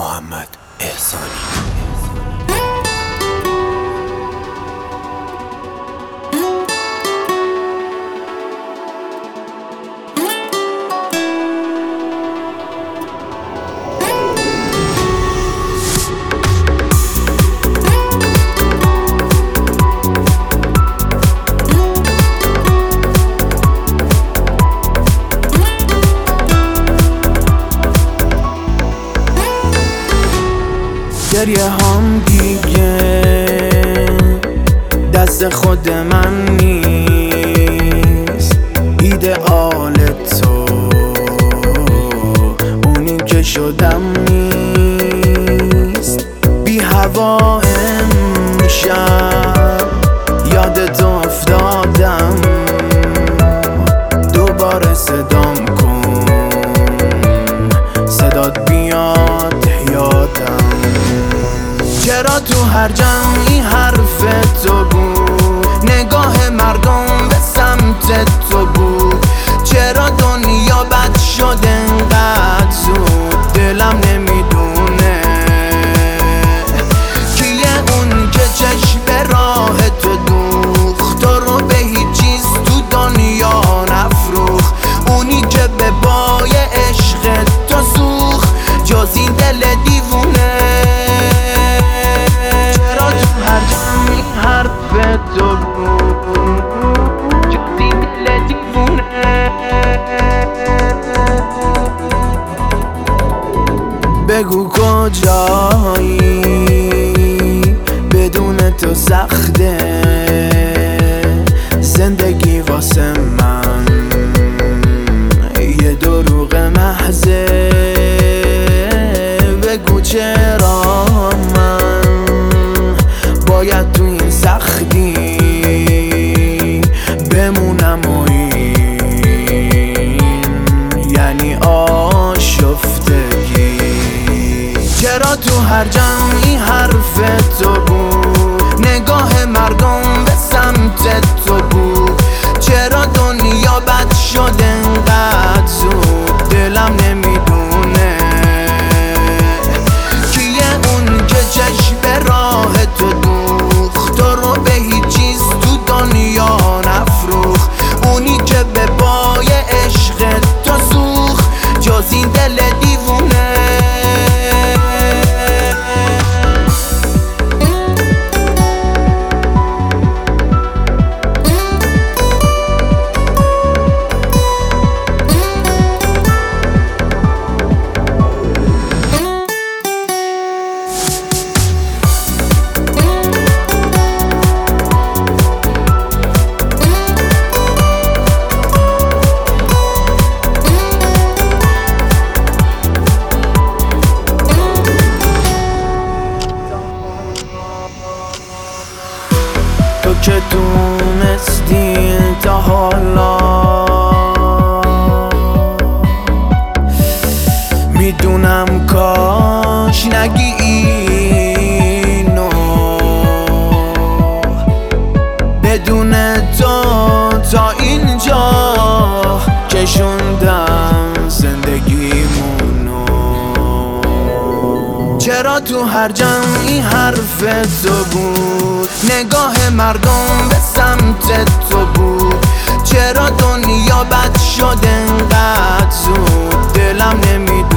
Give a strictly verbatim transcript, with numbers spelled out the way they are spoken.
محمد احسانی. گریه هم دیگه دست خود من نیست، ایدئال تو اونی که شدم نیست. بی هوا امشب یادت افتادم، دوباره صدام کن، صدات بیاد یادم. چرا تو هر جمعی حرف تو بود، نگاه مردم به سمت تو بود؟ چرا دنیا بد شد انقدر زود؟ دلم نمیدونه کیه اون که چشم به راه تو دوخت، تو رو به هیچ چیز تو دنیا نفروخت. اونی که به پای عشق تو سوخت جز این دل دیوونه. تو جدی دل دیوونه. بگو کجایی، بدون تو سخته زندگی واسه من، یه دروغ محضه. بگو چرا من باید تو این سختی بمونم و این یعنی آشفتگی. چرا تو هر جمعی حرف تو بود، نگاه مردم به سمت تو بود؟ چرا دنیا بد شد انقدر زود؟ دلم نمیدونه کیه اون که چشم به راه تو دوخت، تو رو به هیچ چیز تو دنیا نفروخت. اونی که به پای عشق تو سوخت جز این دل دیوونه. تو که دونستی تا حالا، میدونم کاش نگی اینو. بدون تو تا اینجا کشوندم زندگیمونو. چرا تو هر جمعی حرف تو بود، نگاه مردم به سمت تو بود؟ چرا دنیا بد شد انقدر زود؟ دلم نمیدونه